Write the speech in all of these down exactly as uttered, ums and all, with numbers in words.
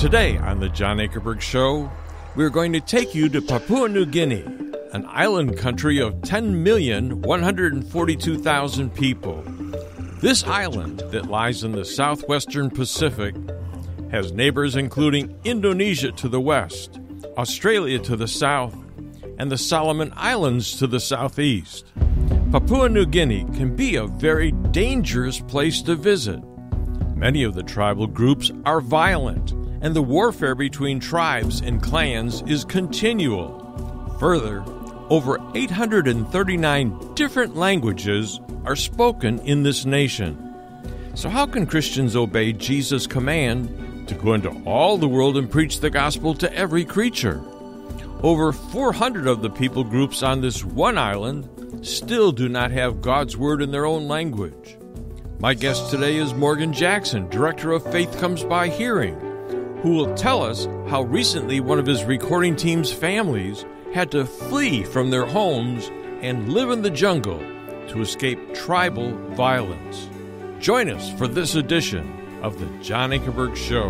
Today on the John Ankerberg Show, we're going to take you to Papua New Guinea, an island country of ten million one hundred forty-two thousand people. This island that lies in the southwestern Pacific has neighbors including Indonesia to the west, Australia to the south, and the Solomon Islands to the southeast. Papua New Guinea can be a very dangerous place to visit. Many of the tribal groups are violent, and the warfare between tribes and clans is continual. Further, over eight hundred thirty-nine different languages are spoken in this nation. So how can Christians obey Jesus' command to go into all the world and preach the gospel to every creature? Over four hundred of the people groups on this one island still do not have God's word in their own language. My guest today is Morgan Jackson, director of Faith Comes by Hearing, who will tell us how recently one of his recording team's families had to flee from their homes and live in the jungle to escape tribal violence. Join us for this edition of the John Ankerberg Show.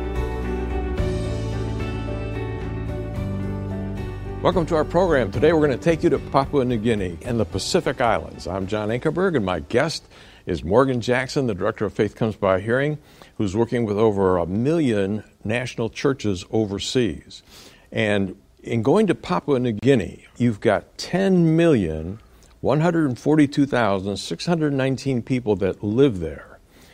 Welcome to our program. Today we're going to take you to Papua New Guinea and the Pacific Islands. I'm John Ankerberg, and my guest is Morgan Jackson, the director of Faith Comes by Hearing, who's working with over a million national churches overseas. And in going to Papua New Guinea, you've got ten million one hundred forty-two thousand six hundred nineteen people that live there.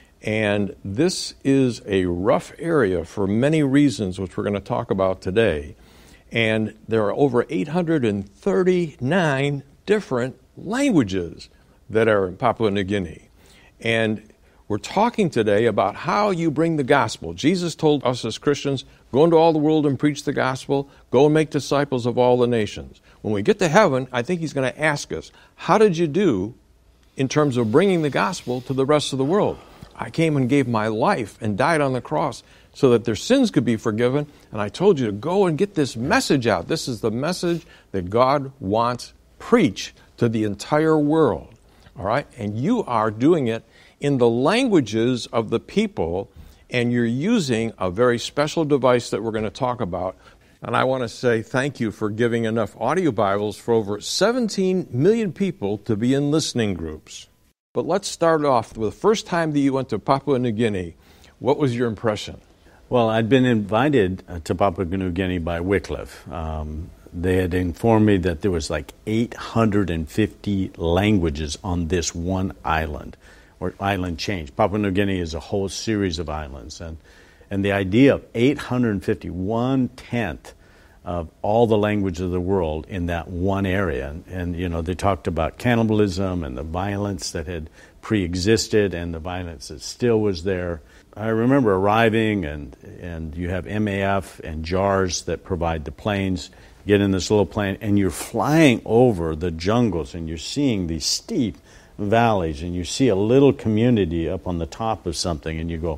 And this is a rough area for many reasons, which we're going to talk about today. And there are over eight hundred thirty-nine different languages that are in Papua New Guinea. And we're talking today about how you bring the gospel. Jesus told us as Christians, go into all the world and preach the gospel, go and make disciples of all the nations. When we get to heaven, I think he's going to ask us, how did you do in terms of bringing the gospel to the rest of the world? I came and gave my life and died on the cross so that their sins could be forgiven, and I told you to go and get this message out. This is the message that God wants preached to the entire world. All right? And you are doing it in the languages of the people, and you're using a very special device that we're going to talk about. And I want to say thank you for giving enough audio Bibles for over seventeen million people to be in listening groups. But let's start off with the first time that you went to Papua New Guinea. What was your impression? Well, I'd been invited to Papua New Guinea by Wycliffe. Um, they had informed me that there was like eight hundred fifty languages on this one island, or island chain. Papua New Guinea is a whole series of islands. And, and the idea of eight hundred fifty, one-tenth of all the languages of the world in that one area. And, and, you know, they talked about cannibalism and the violence that had pre-existed and the violence that still was there. I remember arriving, and, and you have M A F and J A R S that provide the planes. Get in this little plane, and you're flying over the jungles, and you're seeing these steep valleys, and you see a little community up on the top of something, and you go,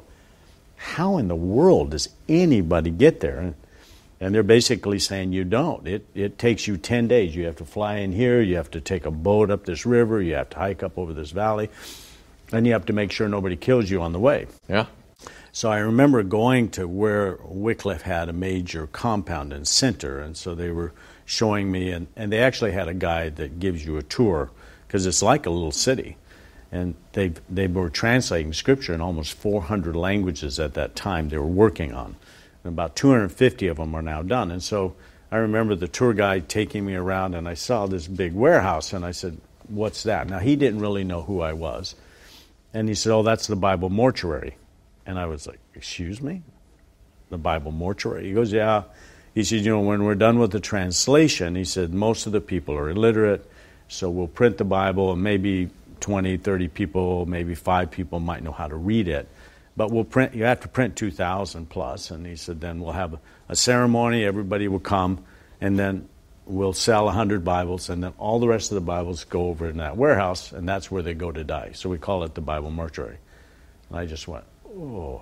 how in the world does anybody get there? And, and they're basically saying you don't. It, it takes you ten days. You have to fly in here, you have to take a boat up this river, you have to hike up over this valley, and you have to make sure nobody kills you on the way. Yeah. So I remember going to where Wycliffe had a major compound and center, and so they were showing me, and, and they actually had a guide that gives you a tour, because it's like a little city. And they they were translating Scripture in almost four hundred languages at that time they were working on. And about two hundred fifty of them are now done. And so I remember the tour guide taking me around, and I saw this big warehouse, and I said, what's that? Now, he didn't really know who I was. And he said, oh, that's the Bible mortuary. And I was like, excuse me? The Bible mortuary? He goes, yeah. He said, you know, when we're done with the translation, he said, most of the people are illiterate, so we'll print the Bible, and maybe twenty, thirty people, maybe five people might know how to read it. But we'll print, you have to print two thousand plus. And he said, then we'll have a, a ceremony, everybody will come, and then we'll sell one hundred Bibles, and then all the rest of the Bibles go over in that warehouse, and that's where they go to die. So we call it the Bible mortuary. And I just went, oh.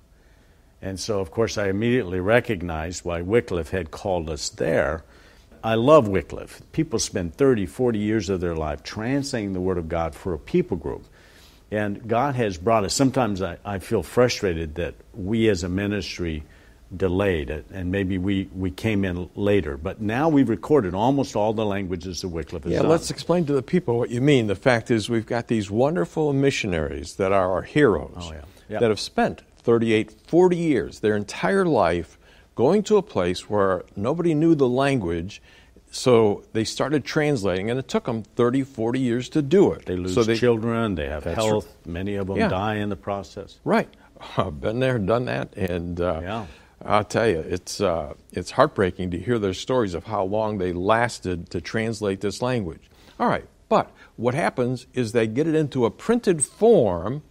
And so, of course, I immediately recognized why Wycliffe had called us there. I love Wycliffe. People spend thirty, forty years of their life translating the Word of God for a people group. And God has brought us, sometimes I, I feel frustrated that we as a ministry delayed, and maybe we, we came in later. But now we've recorded almost all the languages that Wycliffe has yeah, done. Let's explain to the people what you mean. The fact is we've got these wonderful missionaries that are our heroes oh, yeah. Yep. that have spent thirty-eight, forty years, their entire life, going to a place where nobody knew the language, so they started translating, and it took them thirty, forty years to do it. They lose so they, children, they have health, right. Many of them yeah. die in the process. Right. I've been there, done that, and uh, yeah. I'll tell you, it's uh, it's heartbreaking to hear their stories of how long they lasted to translate this language. All right, but what happens is they get it into a printed form,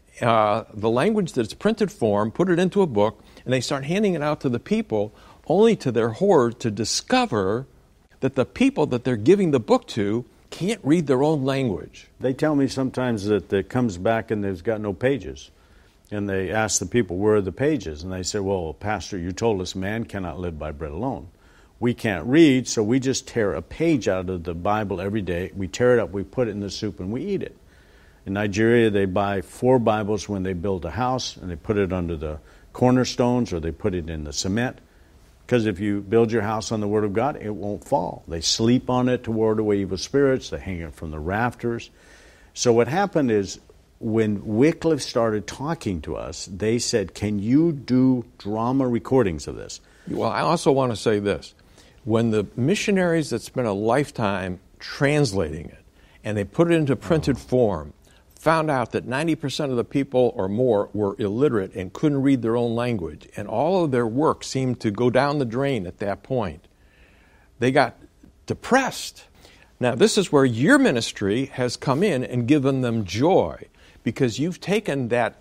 uh, the language that's printed form, put it into a book, and they start handing it out to the people, only to their horror to discover that the people that they're giving the book to can't read their own language. They tell me sometimes that it comes back and there's got no pages. And they ask the people, where are the pages? And they say, well, Pastor, you told us man cannot live by bread alone. We can't read, so we just tear a page out of the Bible every day. We tear it up, we put it in the soup, and we eat it. In Nigeria, they buy four Bibles when they build a house, and they put it under the cornerstones, or they put it in the cement. Because if you build your house on the Word of God, it won't fall. They sleep on it to ward away evil spirits. They hang it from the rafters. So what happened is, when Wycliffe started talking to us, they said, can you do drama recordings of this? Well, I also want to say this. When the missionaries that spent a lifetime translating it, and they put it into printed form, found out that ninety percent of the people or more were illiterate and couldn't read their own language, and all of their work seemed to go down the drain at that point, they got depressed. Now, this is where your ministry has come in and given them joy, because you've taken that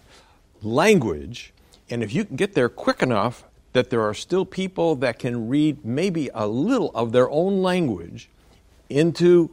language, and if you can get there quick enough that there are still people that can read maybe a little of their own language into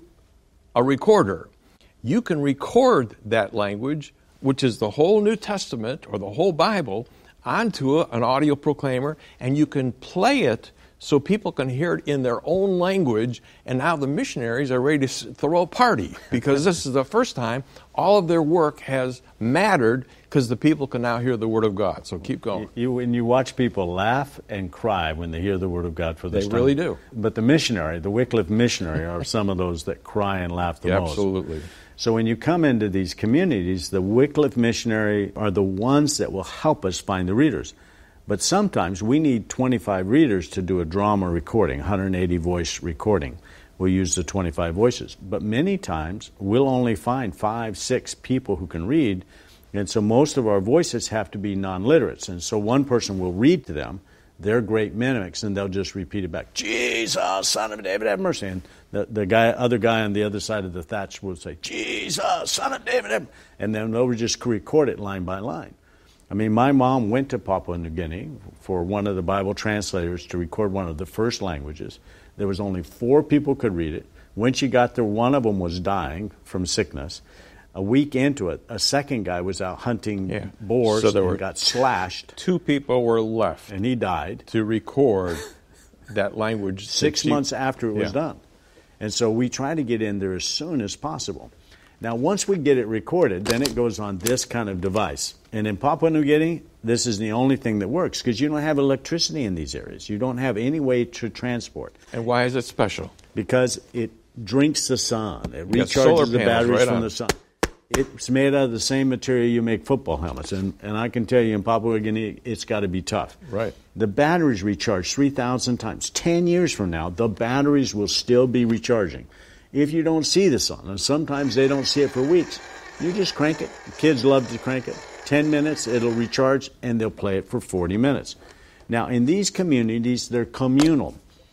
a recorder, you can record that language, which is the whole New Testament or the whole Bible, onto a, an audio proclaimer, and you can play it so people can hear it in their own language, and now the missionaries are ready to throw a party, because this is the first time all of their work has mattered, because the people can now hear the Word of God. So keep going. You, when you watch people laugh and cry when they hear the Word of God for this they time. They really do. But the missionary, the Wycliffe missionary, are some of those that cry and laugh the yeah, most. Absolutely. So when you come into these communities, the Wycliffe missionary are the ones that will help us find the readers. But sometimes we need twenty-five readers to do a drama recording, one hundred eighty voice recording. We'll use the twenty-five voices. But many times we'll only find five, six people who can read, and so most of our voices have to be non-literates. And so one person will read to them. They're great mimics, and they'll just repeat it back, Jesus, Son of David, have mercy. And the, the guy, other guy on the other side of the thatch will say, Jesus, Son of David, have mercy. And then they'll just record it line by line. I mean, my mom went to Papua New Guinea for one of the Bible translators to record one of the first languages. There was only four people could read it. When she got there, one of them was dying from sickness. A week into it, a second guy was out hunting yeah. boars so there and were got slashed. Two people were left. And he died. To record that language. Six she, months after it was yeah. done. And so we try to get in there as soon as possible. Now, once we get it recorded, then it goes on this kind of device. And in Papua New Guinea, this is the only thing that works, because you don't have electricity in these areas. You don't have any way to transport. And why is it special? Because it drinks the sun. It you recharges the batteries right from on. the sun. It's made out of the same material you make football helmets. And, and I can tell you, in Papua New Guinea, it's got to be tough. Right. The batteries recharge three thousand times. Ten years from now, the batteries will still be recharging. If you don't see the sun, and sometimes they don't see it for weeks, you just crank it. The kids love to crank it. Ten minutes, it'll recharge, and they'll play it for forty minutes. Now, in these communities, they're communal.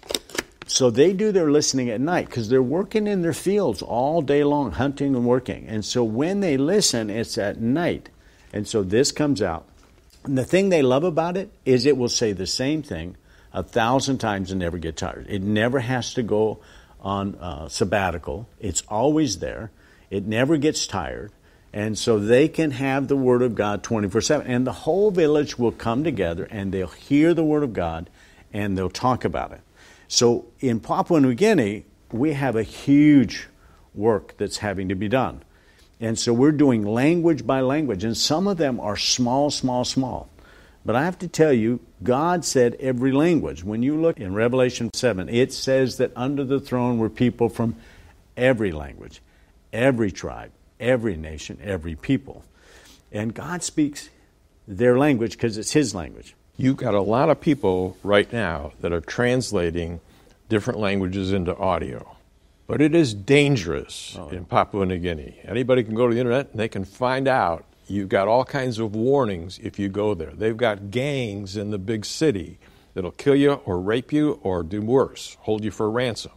So they do their listening at night because they're working in their fields all day long, hunting and working. And so when they listen, it's at night. And so this comes out. And the thing they love about it is it will say the same thing a thousand times and never get tired. It never has to go on uh, sabbatical. It's always there. It never gets tired. And so they can have the Word of God twenty-four seven. And the whole village will come together and they'll hear the Word of God and they'll talk about it. So in Papua New Guinea, we have a huge work that's having to be done. And so we're doing language by language. And some of them are small, small, small. But I have to tell you, God said every language. When you look in Revelation seven, it says that under the throne were people from every language, every tribe, every nation, every people. And God speaks their language because it's His language. You've got a lot of people right now that are translating different languages into audio. But it is dangerous oh. in Papua New Guinea. Anybody can go to the internet and they can find out. You've got all kinds of warnings if you go there. They've got gangs in the big city that'll kill you or rape you or do worse, hold you for ransom.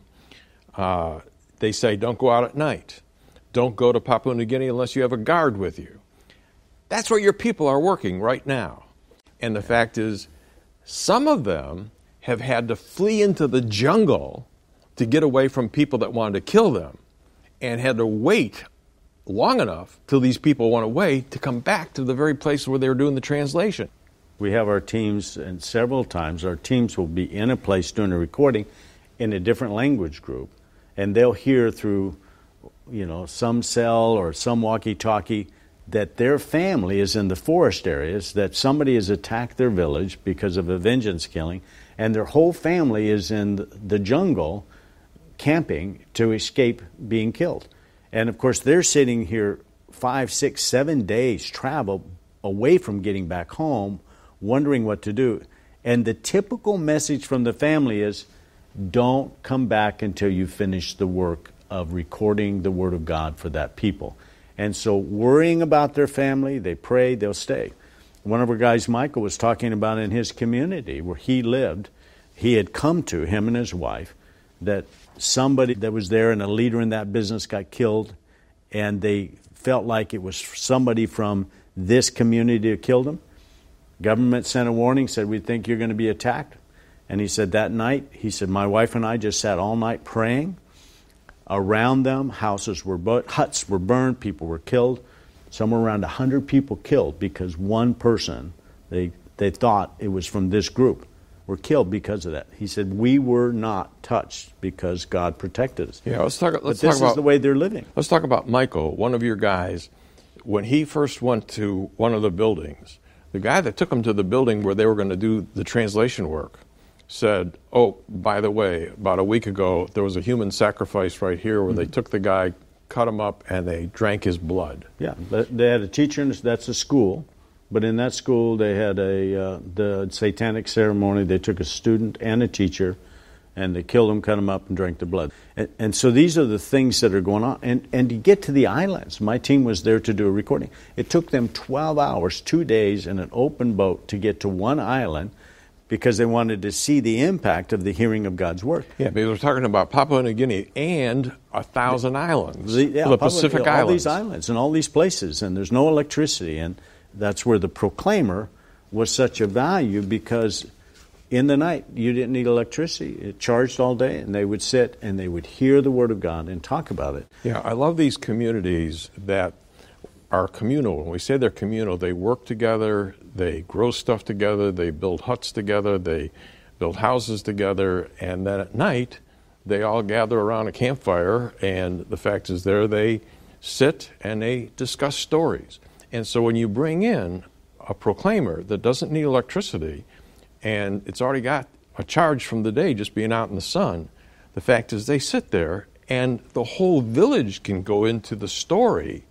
Uh, they say don't go out at night. Don't go to Papua New Guinea unless you have a guard with you. That's where your people are working right now. And the fact is, some of them have had to flee into the jungle to get away from people that wanted to kill them and had to wait long enough till these people went away to come back to the very place where they were doing the translation. We have our teams, and several times our teams will be in a place doing a recording in a different language group, and they'll hear through, you know, some cell or some walkie-talkie that their family is in the forest areas, that somebody has attacked their village because of a vengeance killing, and their whole family is in the jungle camping to escape being killed. And, of course, they're sitting here five, six, seven days travel away from getting back home, wondering what to do. And the typical message from the family is, don't come back until you finish the work of recording the Word of God for that people. And so worrying about their family, they pray, they'll stay. One of our guys, Michael, was talking about in his community where he lived, he had come to, him and his wife, that somebody that was there and a leader in that business got killed, and they felt like it was somebody from this community that killed him. Government sent a warning, said, we think you're going to be attacked. And he said that night, he said, my wife and I just sat all night praying. Around them, houses were burnt, huts were burned, people were killed. Somewhere around one hundred people killed because one person, they they thought it was from this group, were killed because of that. He said, we were not touched because God protected us. Yeah, let's talk, let's but talk this about, is the way they're living. Let's talk about Michael, one of your guys. When he first went to one of the buildings, the guy that took him to the building where they were going to do the translation work said, oh, by the way, about a week ago, there was a human sacrifice right here where mm-hmm. they took the guy, cut him up, and they drank his blood. Yeah, they had a teacher, in that's a school. But in that school, they had a uh, the satanic ceremony. They took a student and a teacher, and they killed them, cut them up, and drank their blood. And, and so these are the things that are going on. And, and to get to the islands, my team was there to do a recording. It took them twelve hours, two days, in an open boat to get to one island because they wanted to see the impact of the hearing of God's Word. Yeah, because we're talking about Papua New Guinea and a thousand the, islands, the, yeah, the Papua, Pacific all Islands. All these islands and all these places, and there's no electricity. And that's where the proclaimer was such a value, because in the night you didn't need electricity. It charged all day, and they would sit and they would hear the Word of God and talk about it. Yeah, I love these communities that are communal. When we say they're communal, they work together, they grow stuff together, they build huts together, they build houses together, and then at night they all gather around a campfire, and the fact is there they sit and they discuss stories. And so when you bring in a proclaimer that doesn't need electricity and it's already got a charge from the day just being out in the sun, the fact is they sit there and the whole village can go into the story,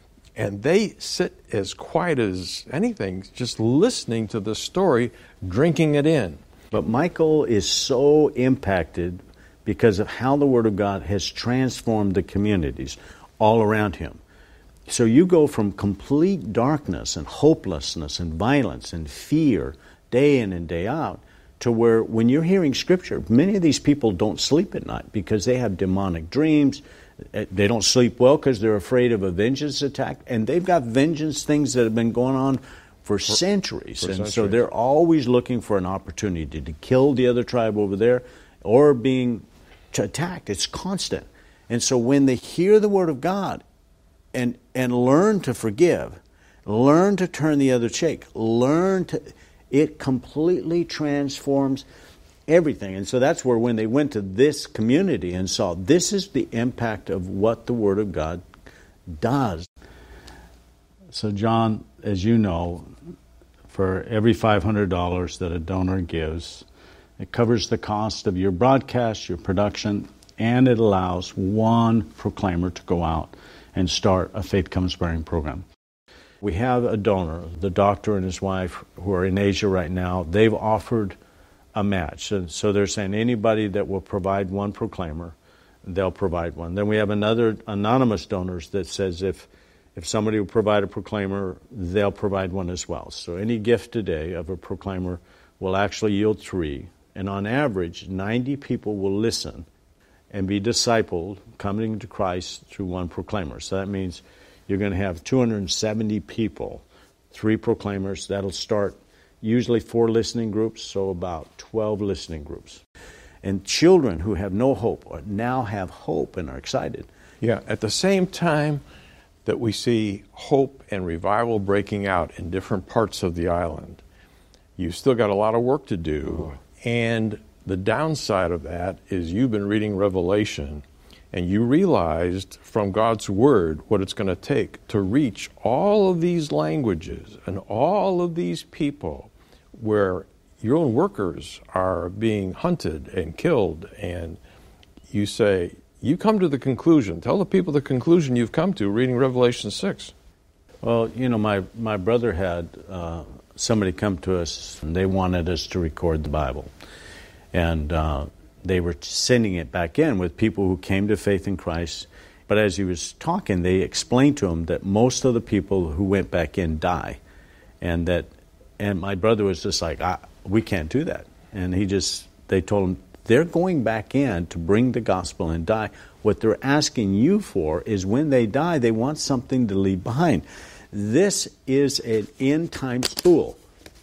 and they sit as quiet as anything, just listening to the story, drinking it in. But Michael is so impacted because of how the Word of God has transformed the communities all around him. So you go from complete darkness and hopelessness and violence and fear day in and day out to where when you're hearing Scripture, many of these people don't sleep at night because they have demonic dreams. They don't sleep well because they're afraid of a vengeance attack. And they've got vengeance things that have been going on for, for centuries. For and centuries. So they're always looking for an opportunity to kill the other tribe over there or being attacked. It's constant. And so when they hear the Word of God, And and learn to forgive, learn to turn the other cheek, learn to, it completely transforms everything. And so that's where when they went to this community and saw this is the impact of what the Word of God does. So John, as you know, for every five hundred dollars that a donor gives. It covers the cost of your broadcast, your production, and it allows one proclaimer to go out and start a Faith Comes Bearing program. We have a donor, the doctor and his wife, who are in Asia right now. They've offered a match. So, so they're saying anybody that will provide one proclaimer, they'll provide one. Then we have another anonymous donors that says if if somebody will provide a proclaimer, they'll provide one as well. So any gift today of a proclaimer will actually yield three. And on average, ninety people will listen and be discipled, coming to Christ through one proclaimer. So that means you're going to have two hundred seventy people, three proclaimers. That'll start usually four listening groups, so about twelve listening groups. And children who have no hope now have hope and are excited. Yeah, at the same time that we see hope and revival breaking out in different parts of the island, you've still got a lot of work to do. Oh. And the downside of that is you've been reading Revelation, and you realized from God's Word what it's going to take to reach all of these languages and all of these people where your own workers are being hunted and killed. And you say, you come to the conclusion, tell the people the conclusion you've come to reading Revelation six. Well, you know, my, my brother had uh, somebody come to us, and they wanted us to record the Bible. And uh, they were sending it back in with people who came to faith in Christ. But as he was talking, they explained to him that most of the people who went back in die. And that, and my brother was just like, I, we can't do that. And he just, they told him, they're going back in to bring the gospel and die. What they're asking you for is when they die, they want something to leave behind. This is an end-time school.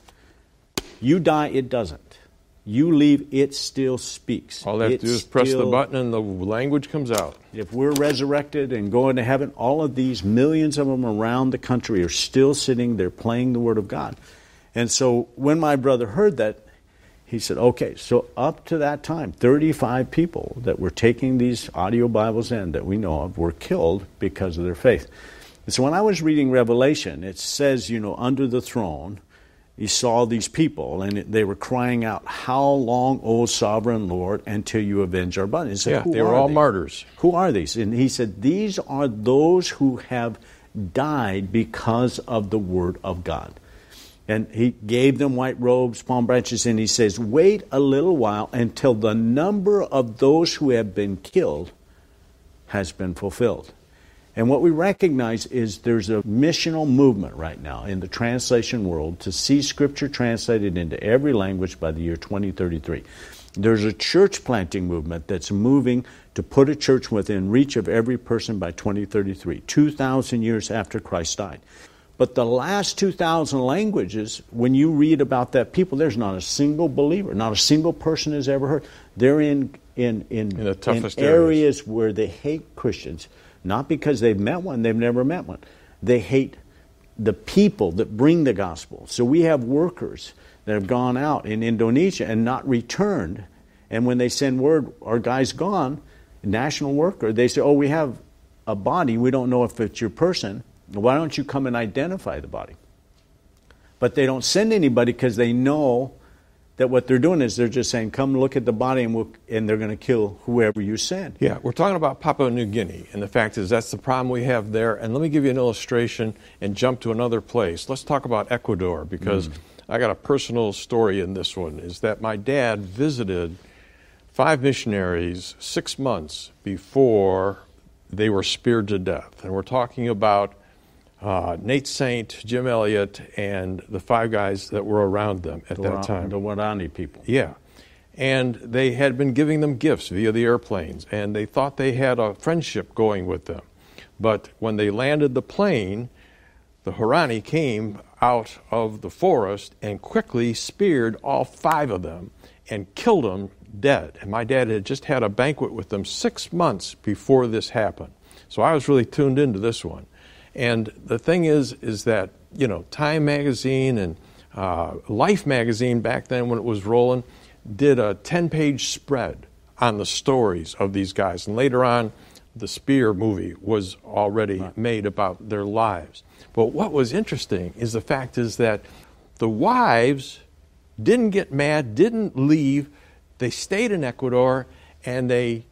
You die, it doesn't. You leave, it still speaks. All they have it to do is press still, the button and the language comes out. If we're resurrected and going to heaven, all of these millions of them around the country are still sitting there playing the Word of God. And so when my brother heard that, he said, okay, so up to that time, thirty-five people that were taking these audio Bibles in that we know of were killed because of their faith. And so when I was reading Revelation, it says, you know, under the throne, he saw these people, and they were crying out, how long, O sovereign Lord, until you avenge our blood? Said, yeah, they were all they? martyrs. Who are these? And he said, these are those who have died because of the Word of God. And he gave them white robes, palm branches, and he says, wait a little while until the number of those who have been killed has been fulfilled. And what we recognize is there's a missional movement right now in the translation world to see Scripture translated into every language by the year twenty thirty-three. There's a church planting movement that's moving to put a church within reach of every person by twenty thirty-three, two thousand years after Christ died. But the last two thousand languages, when you read about that people, there's not a single believer, not a single person has ever heard. They're in, in, in, in, the toughest in areas, areas where they hate Christians. Not because they've met one, they've never met one. They hate the people that bring the gospel. So we have workers that have gone out in Indonesia and not returned. And when they send word, our guy's gone, national worker, they say, oh, we have a body, we don't know if it's your person. Why don't you come and identify the body? But they don't send anybody because they know that what they're doing is they're just saying, come look at the body, and, we'll, and they're going to kill whoever you send. Yeah, we're talking about Papua New Guinea, and the fact is that's the problem we have there. And let me give you an illustration and jump to another place. Let's talk about Ecuador, because mm. I got a personal story in this one, is that my dad visited five missionaries six months before they were speared to death. And we're talking about Uh, Nate Saint, Jim Elliott, and the five guys that were around them at the that time. The Warani people. Yeah. And they had been giving them gifts via the airplanes, and they thought they had a friendship going with them. But when they landed the plane, the Huaorani came out of the forest and quickly speared all five of them and killed them dead. And my dad had just had a banquet with them six months before this happened. So I was really tuned into this one. And the thing is, is that, you know, Time Magazine and uh, Life Magazine back then when it was rolling did a ten-page spread on the stories of these guys. And later on, the Spear movie was already right. made about their lives. But what was interesting is the fact is that the wives didn't get mad, didn't leave. They stayed in Ecuador, and they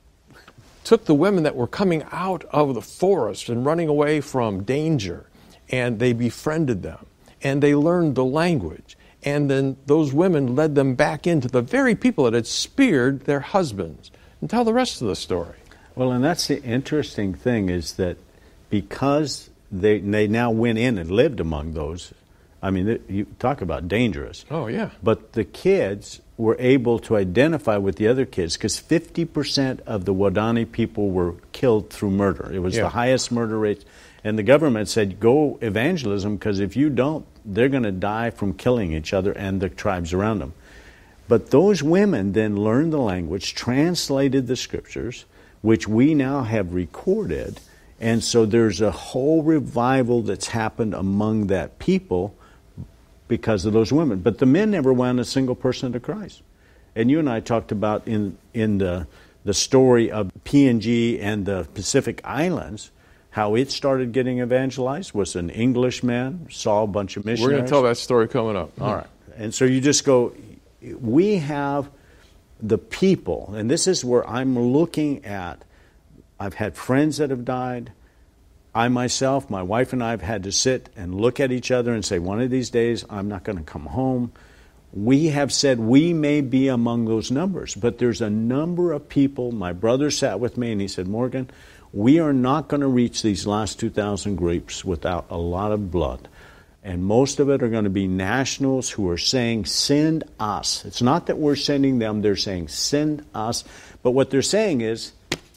took the women that were coming out of the forest and running away from danger, and they befriended them, and they learned the language. And then those women led them back into the very people that had speared their husbands. And tell the rest of the story. Well, and that's the interesting thing, is that because they they now went in and lived among those, I mean, you talk about dangerous. Oh, yeah. But the kids were able to identify with the other kids, because fifty percent of the Waodani people were killed through murder. It was yeah. the highest murder rate. And the government said, go evangelism, because if you don't, they're going to die from killing each other and the tribes around them. But those women then learned the language, translated the scriptures, which we now have recorded. And so there's a whole revival that's happened among that people because of those women. But the men never won a single person to Christ. And you and I talked about in in the the story of P N G and the Pacific Islands, how it started getting evangelized was an Englishman, saw a bunch of missionaries. We're going to tell that story coming up. All right. And so you just go, we have the people, and this is where I'm looking at. I've had friends that have died. I myself, my wife and I have had to sit and look at each other and say, one of these days I'm not going to come home. We have said we may be among those numbers, but there's a number of people. My brother sat with me and he said, Morgan, we are not going to reach these last two thousand groups without a lot of blood. And most of it are going to be nationals who are saying, send us. It's not that we're sending them, they're saying, send us. But what they're saying is,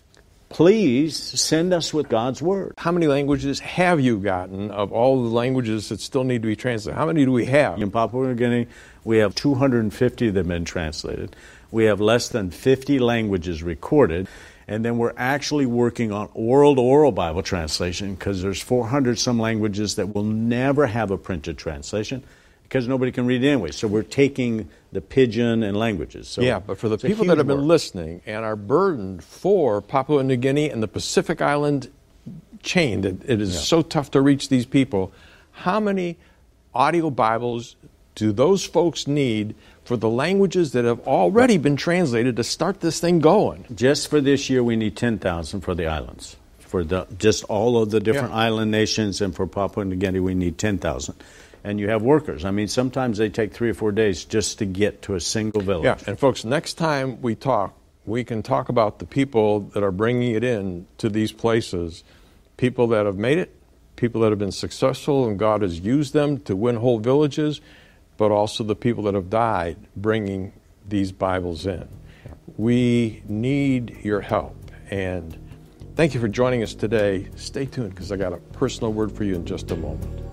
please send us with God's Word. How many languages have you gotten of all the languages that still need to be translated? How many do we have? In Papua New Guinea, we have two hundred fifty that have been translated. We have less than fifty languages recorded. And then we're actually working on oral-to-oral Bible translation, because there's four hundred some languages that will never have a printed translation because nobody can read it anyway. So we're taking the pidgin and languages. So yeah, but for the people that have been work. listening and are burdened for Papua New Guinea and the Pacific Island chain, that it is yeah. so tough to reach these people, how many audio Bibles do those folks need for the languages that have already been translated to start this thing going? Just for this year, we need ten thousand for the islands. For the just all of the different yeah. island nations, and for Papua New Guinea, we need ten thousand. And you have workers. I mean, sometimes they take three or four days just to get to a single village. Yeah, and folks, next time we talk, we can talk about the people that are bringing it in to these places, people that have made it, people that have been successful, and God has used them to win whole villages, but also the people that have died bringing these Bibles in. We need your help. And thank you for joining us today. Stay tuned, because I got a personal word for you in just a moment.